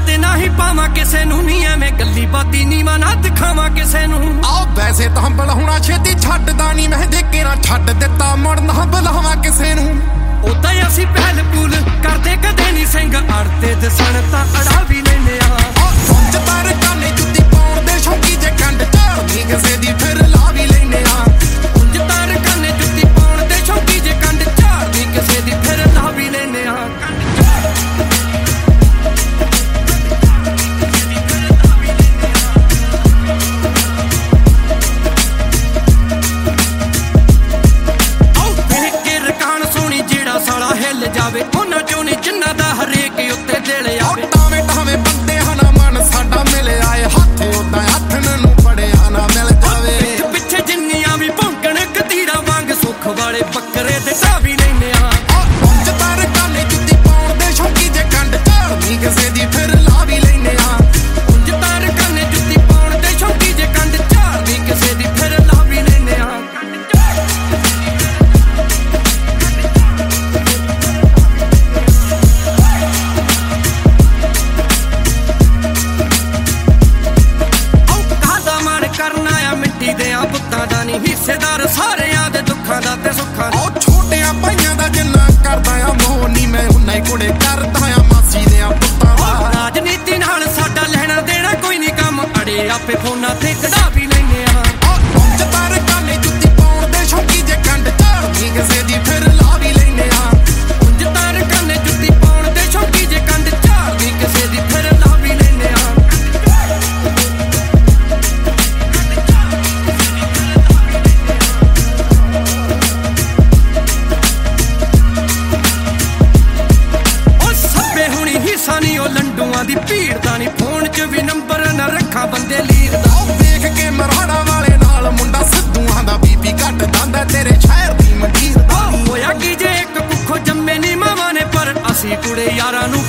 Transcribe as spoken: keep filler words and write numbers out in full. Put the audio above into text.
ते ना ही पावां किसे नूं नी एवें गल्ली बाती नीवां ना दिखावां किसे नूं आ वैसे तां बुलाउणा छेती छड्डदा नी मैं देखे ना छड्ड दित्ता मुड़ ना बुलावां किसे नूं उदां ही असीं पहल पूल करदे कदे नी सिंग अड़ते दसण तां अड़ा भी लैने आ पंज तार काने जुत्ती पाउण दे शौकी जे कंड झाड़दी किसे दी फिर ला भी लैने आ पंज तार काने जुत्ती पाउण दे शौकी जे कंड झाड़दी किसे दी फिर ला भी लैने आ साला हिल जावे उन्हां चों नी जिन्हां दा हरेक उत्ते दिल आवे टावे टावे बंदे हना मन साडा मिले आए हत्थ उदां हत्थ नूं फड़िया ना मिल जावे पिछे जिन्नियां भी भौंकण कतीरा वांग सुख वाले बकरे ते ढा भी लैने आ पंज तार काने जुत्ती पाउण दे शौकी जे कंड झाड़दी किसे दी फिर ला भी लैने आ पंज तार काने जुत्ती पाउण दे शौकी जे कंड झाड़दी किसे दी फिर ला भी लैने आ हिस्सेदार सारियां दे दुखां दा ते सुखां दा ओ छोटियां भाइयां दा जिन्ना करदा आ मोह नी मैं उन्ना ही कुड़े करदा आ मासी दे पुत्तां दा राजनीति नाल साडा लेना देना कोई नी कम अड़े आपे फोना ते कढा भी लैने आ पंज तार काने जुत्ती पाउण दे शौकी जे कंड झाड़दी किसे दी फिर ला भी लैने आ पंज तार काने जुत्ती पाउण दे शौकी जे कंड झाड़दी किसे दी फिर ला भी लैने आ सानी ओ लंडुआं दी भीड़ दा नी फोन च भी नंबर ना रखा बंदे लीर दा देख के मराड़ा वाले नाल मुंडा सिद्धूआं दा बीपी घट दांदा तेरे शहर दी मंडीर दा होया की जे एक कुखो जम्मे नी मावां ने पर असी कुड़े यारां नूं